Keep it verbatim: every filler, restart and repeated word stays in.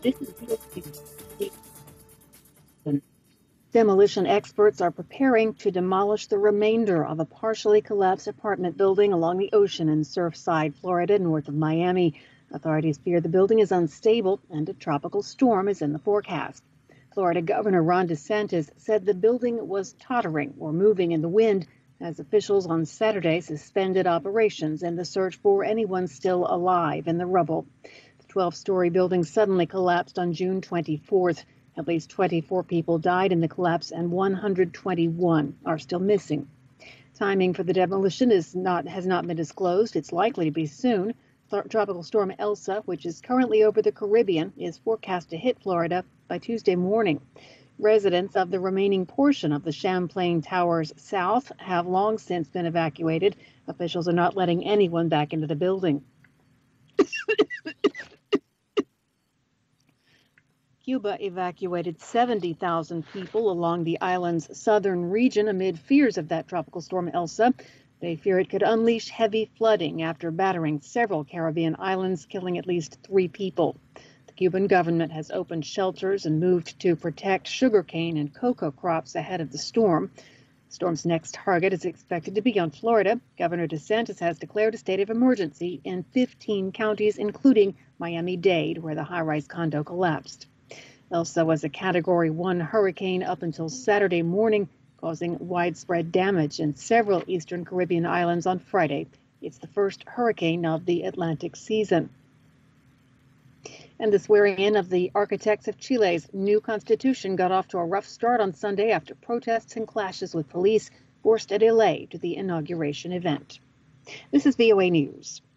This is Demolition experts are preparing to demolish the remainder of a partially collapsed apartment building along the ocean in Surfside, Florida, north of Miami. Authorities fear the building is unstable and a tropical storm is in the forecast. Florida Governor Ron DeSantis said the building was tottering or moving in the wind as officials on Saturday suspended operations in the search for anyone still alive in the rubble. The twelve-story building suddenly collapsed on June twenty-fourth. At least twenty-four people died in the collapse and one hundred twenty-one are still missing. Timing for the demolition is not has not been disclosed. It's likely to be soon. Tropical storm Elsa, which is currently over the Caribbean, is forecast to hit Florida by Tuesday morning. Residents of the remaining portion of the Champlain Towers South have long since been evacuated. Officials are not letting anyone back into the building. Cuba evacuated seventy thousand people along the island's southern region amid fears of that tropical storm Elsa. They fear it could unleash heavy flooding after battering several Caribbean islands, killing at least three people. The Cuban government has opened shelters and moved to protect sugarcane and cocoa crops ahead of the storm. The storm's next target is expected to be on Florida. Governor DeSantis has declared a state of emergency in fifteen counties, including Miami-Dade, where the high-rise condo collapsed. Elsa was a Category one hurricane up until Saturday morning, causing widespread damage in several eastern Caribbean islands on Friday. It's the first hurricane of the Atlantic season. And the swearing in of the architects of Chile's new constitution got off to a rough start on Sunday after protests and clashes with police forced a delay to the inauguration event. This is V O A News.